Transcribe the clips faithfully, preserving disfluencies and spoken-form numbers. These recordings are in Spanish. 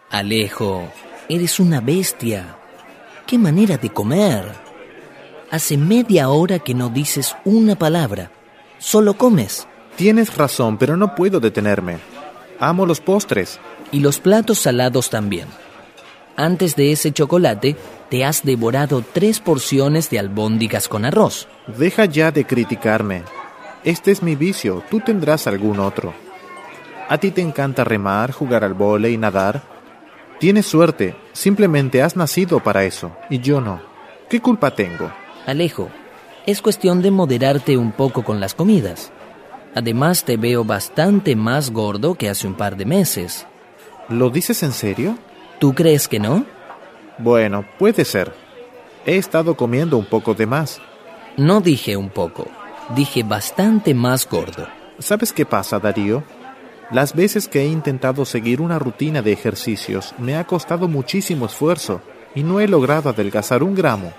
Alejo, eres una bestia. ¡Qué manera de comer! Hace media hora que no dices una palabra. Solo comes. Tienes razón, pero no puedo detenerme. Amo los postres. Y los platos salados también. Antes de ese chocolate, te has devorado tres porciones de albóndigas con arroz. Deja ya de criticarme. Este es mi vicio, tú tendrás algún otro. ¿A ti te encanta remar, jugar al vóley y nadar? Tienes suerte, simplemente has nacido para eso, y yo no. ¿Qué culpa tengo? Alejo, es cuestión de moderarte un poco con las comidas. Además, te veo bastante más gordo que hace un par de meses. ¿Lo dices en serio? ¿Tú crees que no? Bueno, puede ser. He estado comiendo un poco de más. No dije un poco, dije bastante más gordo. ¿Sabes qué pasa, Darío? Las veces que he intentado seguir una rutina de ejercicios me ha costado muchísimo esfuerzo y no he logrado adelgazar un gramo.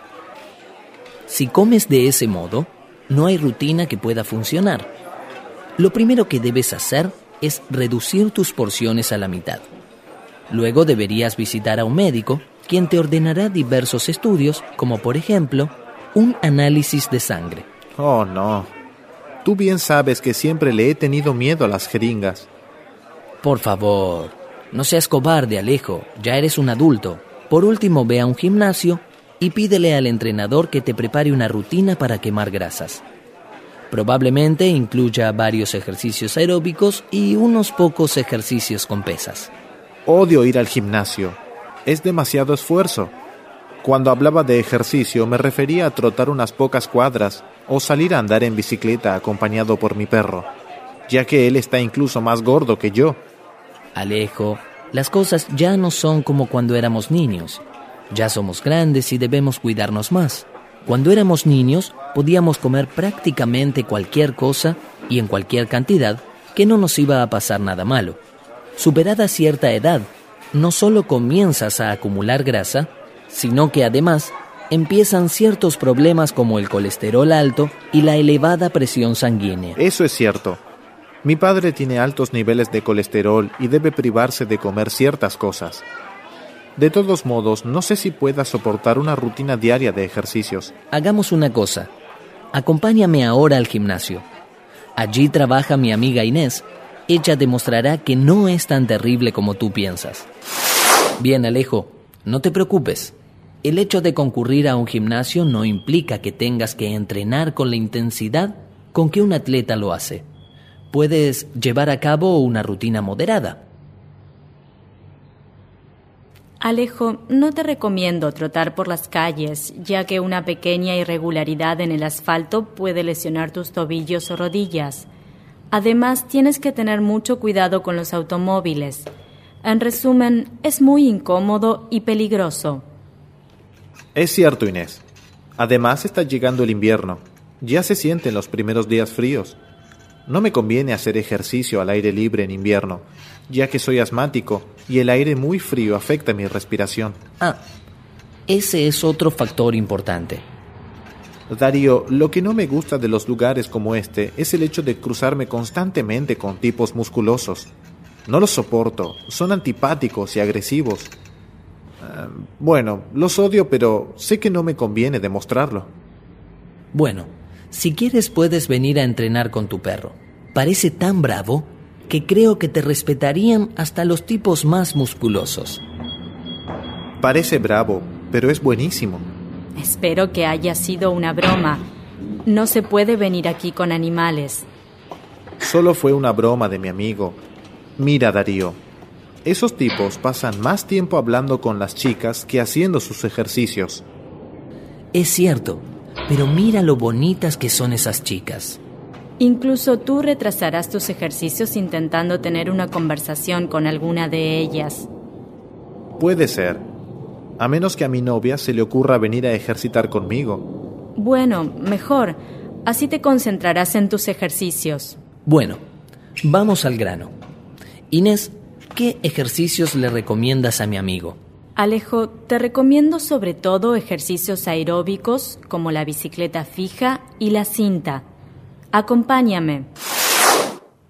Si comes de ese modo, no hay rutina que pueda funcionar. Lo primero que debes hacer es reducir tus porciones a la mitad. Luego deberías visitar a un médico, quien te ordenará diversos estudios, como por ejemplo, un análisis de sangre. Oh, no. Tú bien sabes que siempre le he tenido miedo a las jeringas. Por favor, no seas cobarde, Alejo. Ya eres un adulto. Por último, ve a un gimnasio y pídele al entrenador que te prepare una rutina para quemar grasas. Probablemente incluya varios ejercicios aeróbicos y unos pocos ejercicios con pesas. Odio ir al gimnasio. Es demasiado esfuerzo. Cuando hablaba de ejercicio me refería a trotar unas pocas cuadras o salir a andar en bicicleta acompañado por mi perro, ya que él está incluso más gordo que yo. Alejo, las cosas ya no son como cuando éramos niños. Ya somos grandes y debemos cuidarnos más. Cuando éramos niños, podíamos comer prácticamente cualquier cosa y en cualquier cantidad que no nos iba a pasar nada malo. Superada cierta edad, no solo comienzas a acumular grasa, sino que además empiezan ciertos problemas como el colesterol alto y la elevada presión sanguínea. Eso es cierto. Mi padre tiene altos niveles de colesterol y debe privarse de comer ciertas cosas. De todos modos, no sé si pueda soportar una rutina diaria de ejercicios. Hagamos una cosa. Acompáñame ahora al gimnasio. Allí trabaja mi amiga Inés. Ella demostrará que no es tan terrible como tú piensas. Bien, Alejo, no te preocupes. El hecho de concurrir a un gimnasio no implica que tengas que entrenar con la intensidad con que un atleta lo hace. Puedes llevar a cabo una rutina moderada. Alejo, no te recomiendo trotar por las calles, ya que una pequeña irregularidad en el asfalto puede lesionar tus tobillos o rodillas. Además, tienes que tener mucho cuidado con los automóviles. En resumen, es muy incómodo y peligroso. Es cierto, Inés. Además, está llegando el invierno. Ya se sienten los primeros días fríos. No me conviene hacer ejercicio al aire libre en invierno, ya que soy asmático y el aire muy frío afecta mi respiración. Ah, ese es otro factor importante. Darío, lo que no me gusta de los lugares como este es el hecho de cruzarme constantemente con tipos musculosos. No los soporto, son antipáticos y agresivos. Uh, bueno, los odio, pero sé que no me conviene demostrarlo. Bueno, si quieres puedes venir a entrenar con tu perro. Parece tan bravo que creo que te respetarían hasta los tipos más musculosos. Parece bravo, pero es buenísimo. Espero que haya sido una broma. No se puede venir aquí con animales. Solo fue una broma de mi amigo. Mira, Darío, esos tipos pasan más tiempo hablando con las chicas que haciendo sus ejercicios. Es cierto, pero mira lo bonitas que son esas chicas. Incluso tú retrasarás tus ejercicios intentando tener una conversación con alguna de ellas. Puede ser, a menos que a mi novia se le ocurra venir a ejercitar conmigo. Bueno, mejor. Así te concentrarás en tus ejercicios. Bueno, vamos al grano. Inés, ¿qué ejercicios le recomiendas a mi amigo? Alejo, te recomiendo sobre todo ejercicios aeróbicos como la bicicleta fija y la cinta. Acompáñame.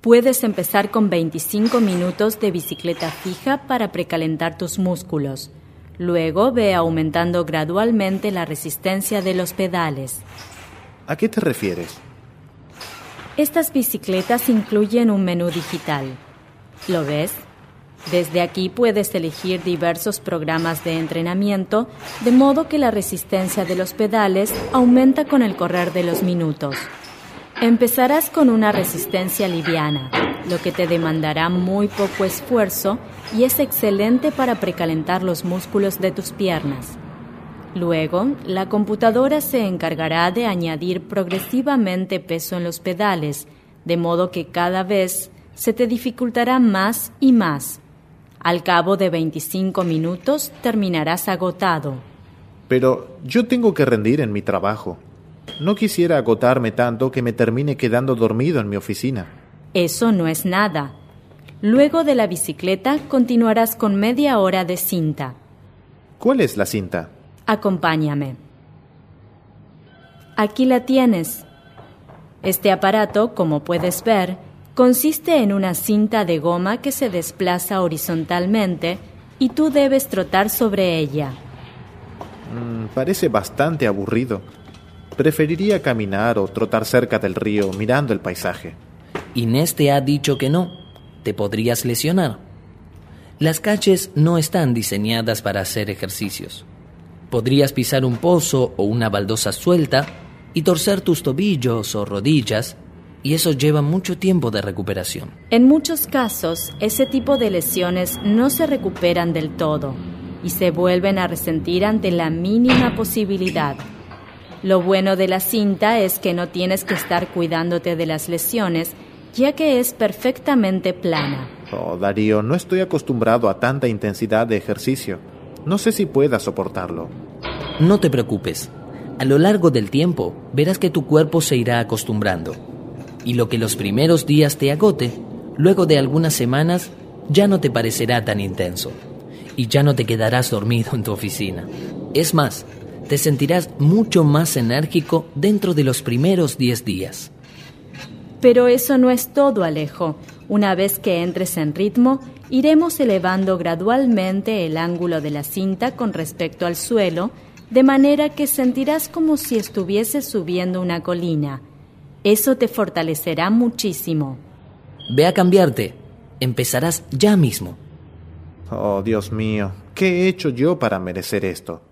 Puedes empezar con veinticinco minutos de bicicleta fija para precalentar tus músculos. Luego ve aumentando gradualmente la resistencia de los pedales. ¿A qué te refieres? Estas bicicletas incluyen un menú digital. ¿Lo ves? Desde aquí puedes elegir diversos programas de entrenamiento, de modo que la resistencia de los pedales aumenta con el correr de los minutos. Empezarás con una resistencia liviana, lo que te demandará muy poco esfuerzo y es excelente para precalentar los músculos de tus piernas. Luego, la computadora se encargará de añadir progresivamente peso en los pedales, de modo que cada vez se te dificultará más y más. Al cabo de veinticinco minutos terminarás agotado. Pero yo tengo que rendir en mi trabajo. No quisiera agotarme tanto que me termine quedando dormido en mi oficina. Eso no es nada. Luego de la bicicleta continuarás con media hora de cinta. ¿Cuál es la cinta? Acompáñame. Aquí la tienes. Este aparato, como puedes ver, consiste en una cinta de goma que se desplaza horizontalmente y tú debes trotar sobre ella. Mm, parece bastante aburrido. Preferiría caminar o trotar cerca del río mirando el paisaje. Inés te ha dicho que no. Te podrías lesionar. Las calles no están diseñadas para hacer ejercicios. Podrías pisar un pozo o una baldosa suelta y torcer tus tobillos o rodillas, y eso lleva mucho tiempo de recuperación. En muchos casos, ese tipo de lesiones no se recuperan del todo y se vuelven a resentir ante la mínima posibilidad. Lo bueno de la cinta es que no tienes que estar cuidándote de las lesiones, ya que es perfectamente plana. Oh, Darío, no estoy acostumbrado a tanta intensidad de ejercicio. No sé si pueda soportarlo. No te preocupes. A lo largo del tiempo, verás que tu cuerpo se irá acostumbrando. Y lo que los primeros días te agote, luego de algunas semanas, ya no te parecerá tan intenso. Y ya no te quedarás dormido en tu oficina. Es más, te sentirás mucho más enérgico dentro de los primeros diez días. Pero eso no es todo, Alejo. Una vez que entres en ritmo, iremos elevando gradualmente el ángulo de la cinta con respecto al suelo, de manera que sentirás como si estuvieses subiendo una colina. Eso te fortalecerá muchísimo. Ve a cambiarte. Empezarás ya mismo. Oh, Dios mío, ¿qué he hecho yo para merecer esto?